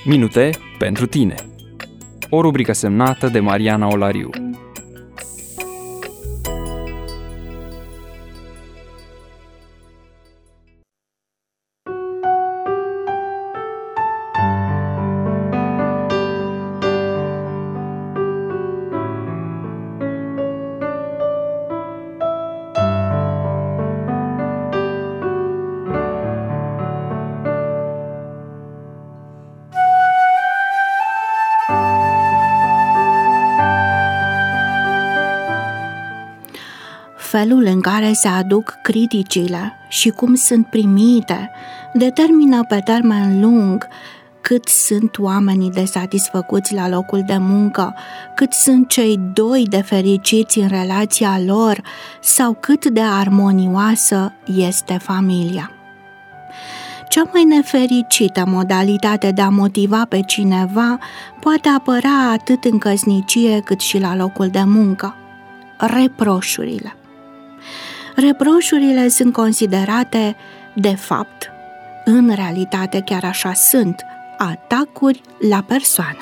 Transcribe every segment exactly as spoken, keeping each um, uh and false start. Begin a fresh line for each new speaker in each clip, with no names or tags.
Minute pentru tine. O rubrică semnată de Mariana Olariu.
Felul în care se aduc criticile și cum sunt primite determină pe termen lung cât sunt oamenii de satisfăcuți la locul de muncă, cât sunt cei doi de fericiți în relația lor sau cât de armonioasă este familia. Cea mai nefericită modalitate de a motiva pe cineva poate apărea atât în căsnicie cât și la locul de muncă: reproșurile. Reproșurile sunt considerate, de fapt, în realitate chiar așa sunt, atacuri la persoană.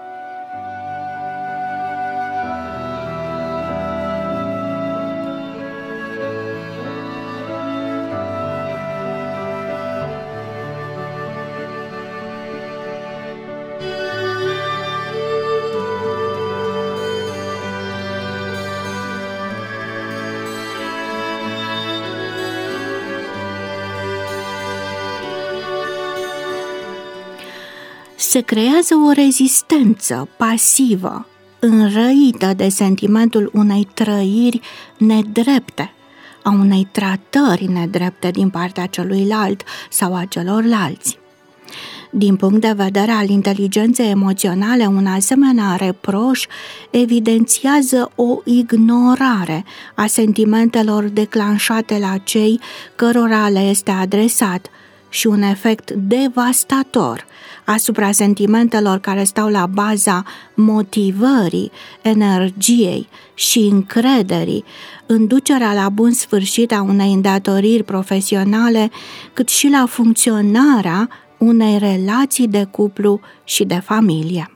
Se creează o rezistență pasivă, înrăită de sentimentul unei trăiri nedrepte, a unei tratări nedrepte din partea celuilalt sau a celorlalți. Din punct de vedere al inteligenței emoționale, un asemenea reproș evidențiază o ignorare a sentimentelor declanșate la cei cărora le este adresat și un efect devastator asupra sentimentelor care stau la baza motivării, energiei și încrederii în ducerea la bun sfârșit a unei îndatoriri profesionale, cât și la funcționarea unei relații de cuplu și de familie.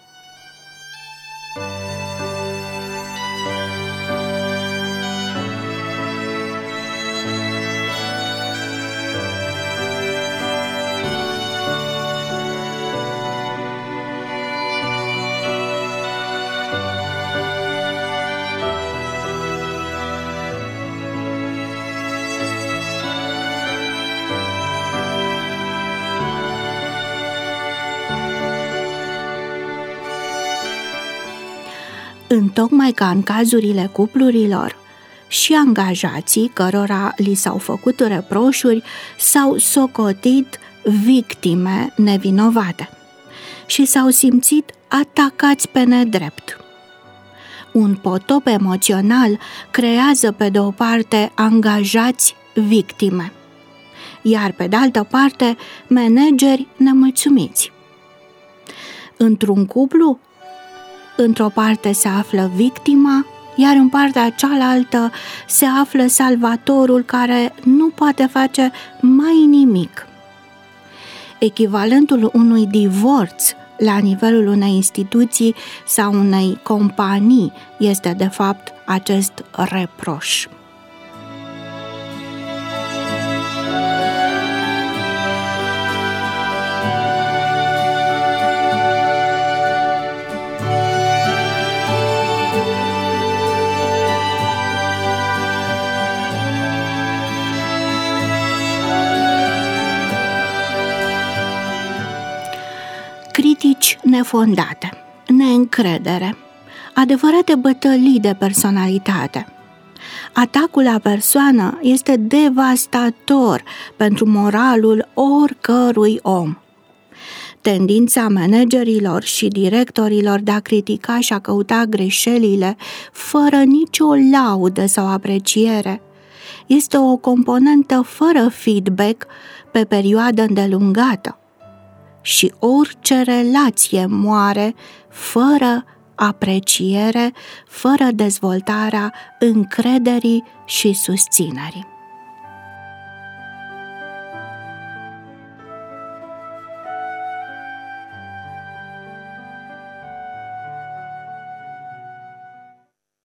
Întocmai ca în cazurile cuplurilor, și angajații cărora li s-au făcut reproșuri s-au socotit victime nevinovate și s-au simțit atacați pe nedrept. Un potop emoțional creează pe de o parte angajați victime, iar pe de altă parte manageri nemulțumiți. Într-un cuplu, într-o parte se află victima, iar în partea cealaltă se află salvatorul care nu poate face mai nimic. Echivalentul unui divorț la nivelul unei instituții sau unei companii este de fapt acest reproș. Critici nefondate, neîncredere, adevărate bătălii de personalitate. Atacul la persoană este devastator pentru moralul oricărui om. Tendința managerilor și directorilor de a critica și a căuta greșelile fără nicio laudă sau apreciere este o componentă fără feedback pe perioadă îndelungată. Și orice relație moare fără apreciere, fără dezvoltarea încrederii și susținerii.